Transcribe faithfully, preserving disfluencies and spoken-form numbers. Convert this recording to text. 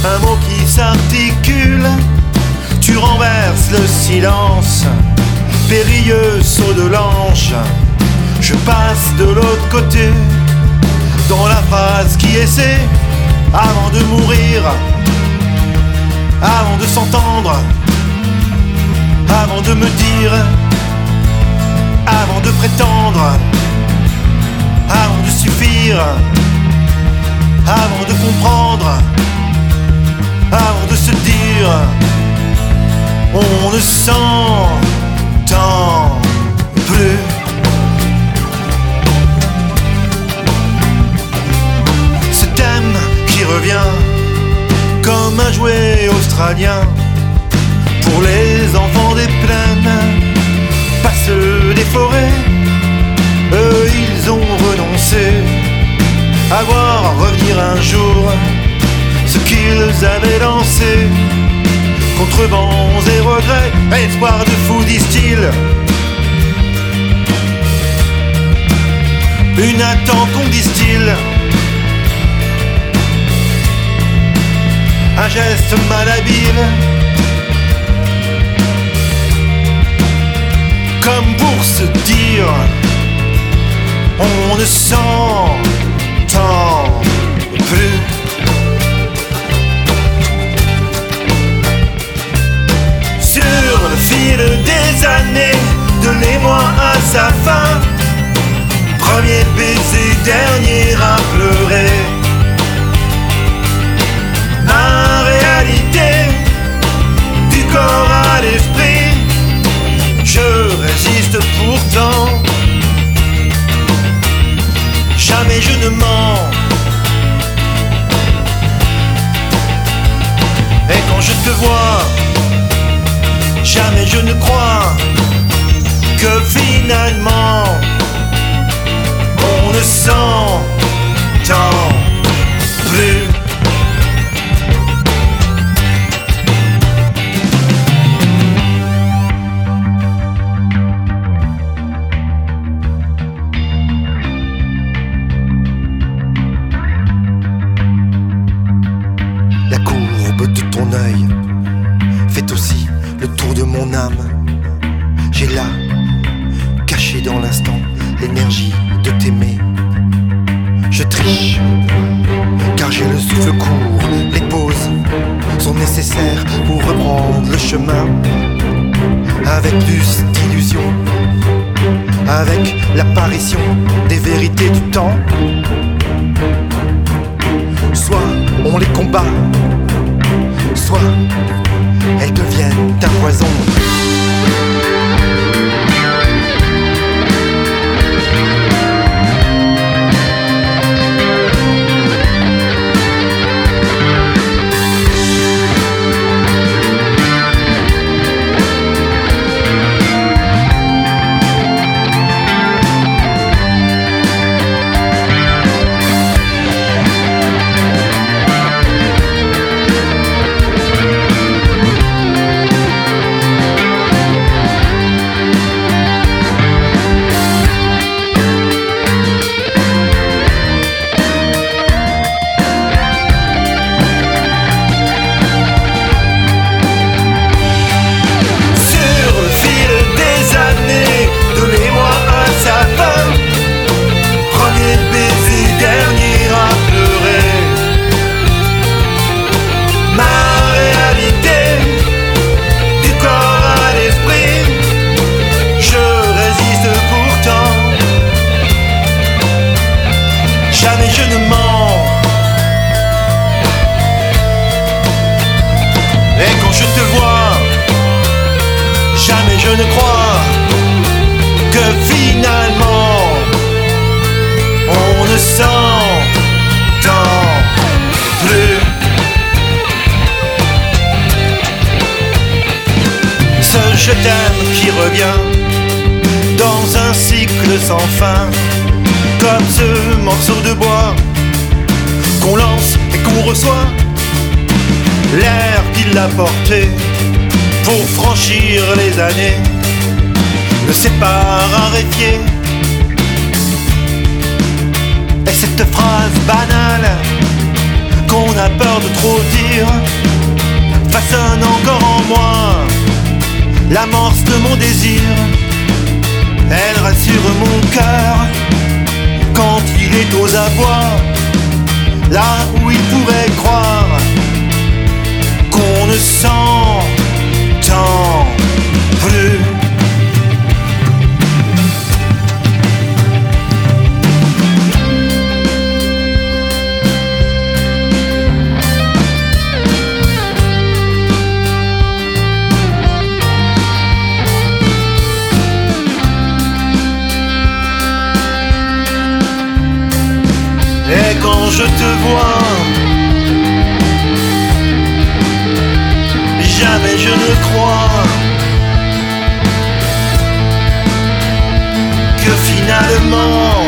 un mot qui s'articule. Tu renverses le silence, périlleux saut de l'ange. Je passe de l'autre côté, dans la phrase qui essaie, avant de mourir, avant de s'entendre, avant de me dire, avant de prétendre, avant de suffire, avant de comprendre, avant de se dire, on ne s'entend plus. Ce thème qui revient comme un jouet australien pour les enfants des plaines, pas ceux des forêts. Eux ils ont renoncé à voir revenir un jour ce qu'ils avaient lancé. Contre vents et regrets, espoir de fou, disent-ils. Une attente qu'on distille, un geste malhabile, comme pour se dire, on ne s'entend plus. Sur le fil des années, de l'émoi à sa fin, premier baiser, dernier à pleurer. Ma réalité, du corps à l'esprit, je résiste pourtant. Jamais je ne mens. Et quand je te vois, jamais je ne crois que finalement on ne s'entend plus. La courbe de ton œil fait aussi le tour de mon âme. J'ai là, caché dans l'instant, l'énergie de t'aimer. Je triche, car j'ai le souffle court. Les pauses sont nécessaires pour reprendre le chemin. Avec plus d'illusions, avec l'apparition des vérités du temps. Soit on les combat, soit elles deviennent un poison. Jamais je ne mens. Et quand je te vois, jamais je ne crois que finalement on ne s'entend plus. Ce je t'aime qui revient dans un cycle sans fin, comme ce morceau de bois qu'on lance et qu'on reçoit, l'air qu'il a porté pour franchir les années ne s'est pas raréfié. Et cette phrase banale qu'on a peur de trop dire façonne encore en moi l'amorce de mon désir. Elle rassure mon cœur quand il est aux abois, là où il pourrait croire qu'on ne s'entend plus. Et quand je te vois, jamais je ne crois que finalement